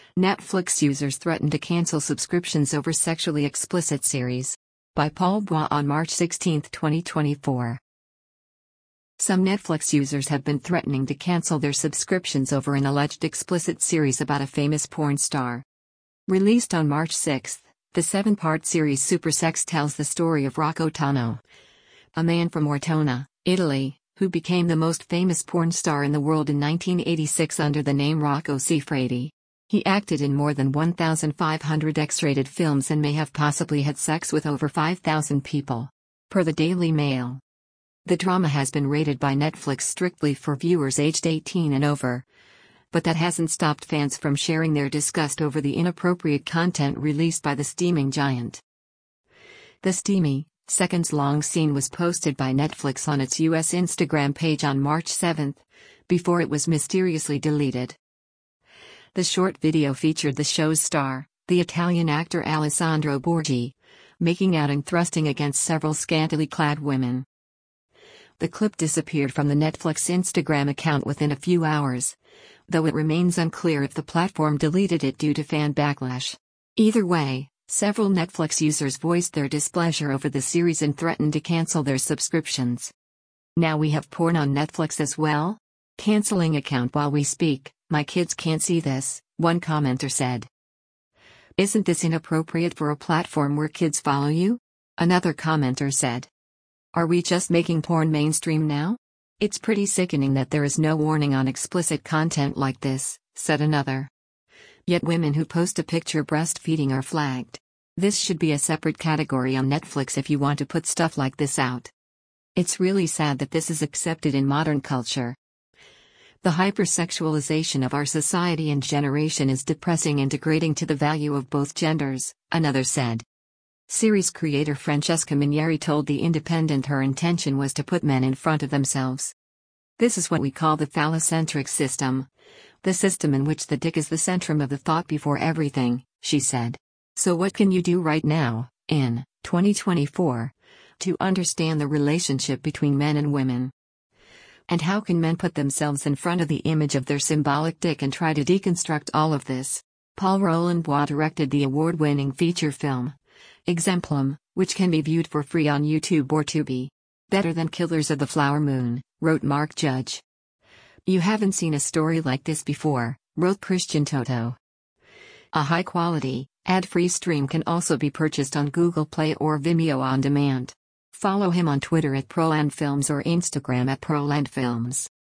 Netflix users threaten to cancel subscriptions over sexually explicit series. By Paul Bois on March 16, 2024. Some Netflix users have been threatening to cancel their subscriptions over an alleged explicit series about a famous porn star. Released on March 6, the 7-part series Super Sex tells the story of Rocco Tano, a man from Ortona, Italy, who became the most famous porn star in the world in 1986 under the name Rocco Siffredi. He acted in more than 1,500 X-rated films and may have possibly had sex with over 5,000 people. Per the Daily Mail. The drama has been rated by Netflix strictly for viewers aged 18 and over. But that hasn't stopped fans from sharing their disgust over the inappropriate content released by the steaming giant. The steamy, seconds-long scene was posted by Netflix on its US Instagram page on March 7, before it was mysteriously deleted. The short video featured the show's star, the Italian actor Alessandro Borghi, making out and thrusting against several scantily clad women. The clip disappeared from the Netflix Instagram account within a few hours, though it remains unclear if the platform deleted it due to fan backlash. Either way, several Netflix users voiced their displeasure over the series and threatened to cancel their subscriptions. Now we have porn on Netflix as well? Canceling account while we speak. My kids can't see this, one commenter said. Isn't this inappropriate for a platform where kids follow you? Another commenter said. Are we just making porn mainstream now? It's pretty sickening that there is no warning on explicit content like this, said another. Yet women who post a picture breastfeeding are flagged. This should be a separate category on Netflix if you want to put stuff like this out. It's really sad that this is accepted in modern culture. The hypersexualization of our society and generation is depressing and degrading to the value of both genders, another said. Series creator Francesca Minieri told The Independent her intention was to put men in front of themselves. This is what we call the phallocentric system. The system in which the dick is the centrum of the thought before everything, she said. So what can you do right now, in 2024, to understand the relationship between men and women? And how can men put themselves in front of the image of their symbolic dick and try to deconstruct all of this? Paul Roland Bois directed the award-winning feature film, Exemplum, which can be viewed for free on YouTube or Tubi. Better than Killers of the Flower Moon, wrote Mark Judge. You haven't seen a story like this before, wrote Christian Toto. A high-quality, ad-free stream can also be purchased on Google Play or Vimeo on demand. Follow him on Twitter at ProlandFilms or Instagram at ProlandFilms.